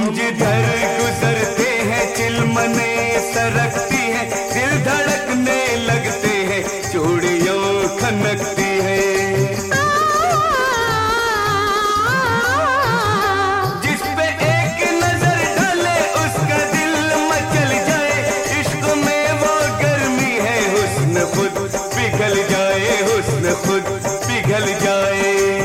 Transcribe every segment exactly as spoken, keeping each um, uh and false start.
जिधर गुजरते हैं चिलमने सरकती है, दिल धड़कने लगते हैं, चूड़ियों खनकती है। जिस पे एक नजर डाले उसका दिल मचल जाए, इश्क में वो गर्मी है, हुस्न खुद पिघल जाए, हुस्न खुद पिघल जाए।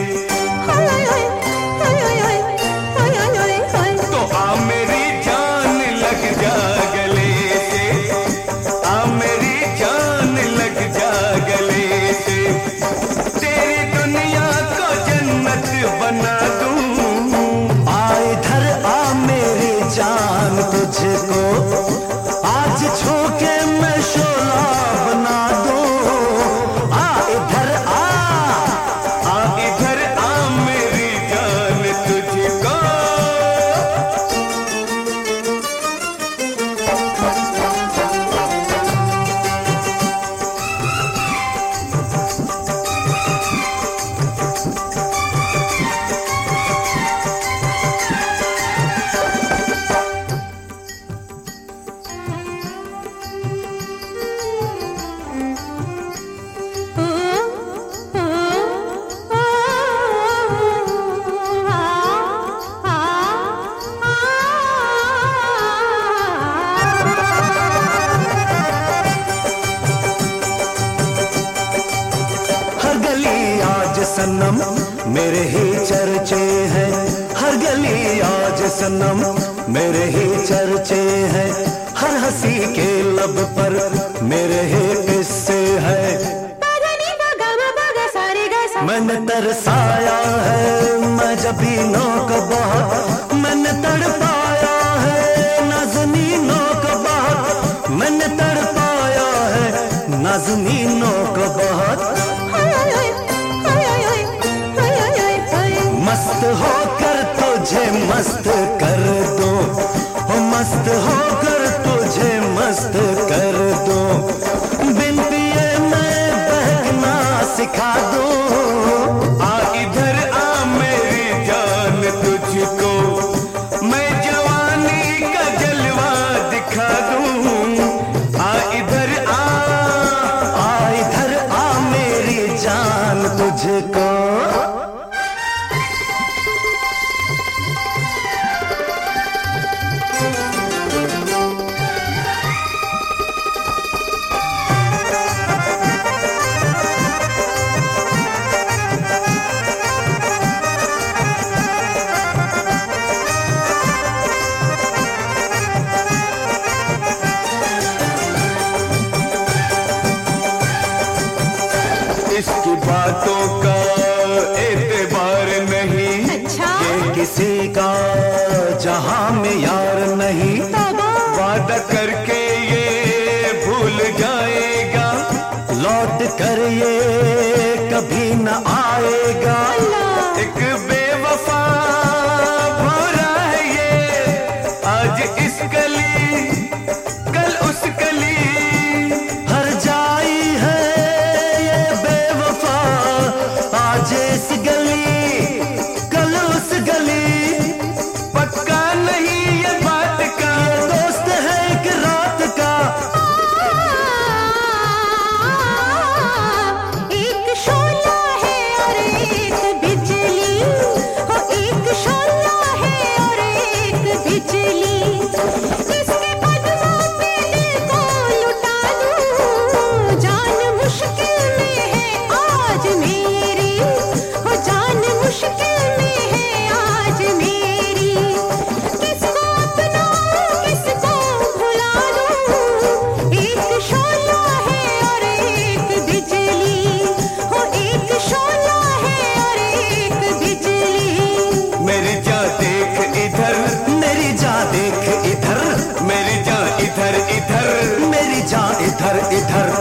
तुझको आज छू के मैं शोला बना दूं। आ इधर आ, आ इधर आ मेरी जान तुझको। सनम मेरे ही चर्चे हैं, हर गली आज सनम मेरे ही चर्चे हैं, हर हंसी के लब पर मेरे ही किस्से हैं। मैंने तरसाया है मजबीनों को बहुत, मैंने तड़पाया है नाज़नीनों को बहुत, मैंने तड़पाया है नाज़नीनों को बहुत। मस्त होकर तुझे मस्त कर दूं, हो मस्त होकर तुझे मस्त कर दूं, बिन पिए मैं बहकना सिखा दूं। आ इधर आ मेरी जान तुझको, मैं जवानी का जलवा दिखा दूं। आ इधर आ, आ इधर आ मेरी जान तुझको। इसकी बातों का एतबार नहीं, अच्छा? ये किसी का जहां में यार नहीं, वादा करके ये भूल जाएगा, लौट कर ये कभी न आएगा। एक बेवफा भौरा है ये, आज इस गली कल उस गली, हर जाई है ये बेवफा, आज इस गली कल उस गली। पक्का नहीं ये बात का, ये दोस्त है एक रात का। एक शोला है और एक बिजली, हो एक शोला है और एक बिजली, इसके कदमों पे दिल को लुटा दूं। जान मुश्किल में है आज मेरी, हो जान मुश्किल में है आज मेरी, किसको अपनाऊं किसको भुला दूं। एक शोला है और एक बिजली, हो एक शोला है और एक बिजली। मेरी जान देख इधर, मेरी जान देख इधर, मेरी जान इधर इधर, मेरी जान इधर इधर।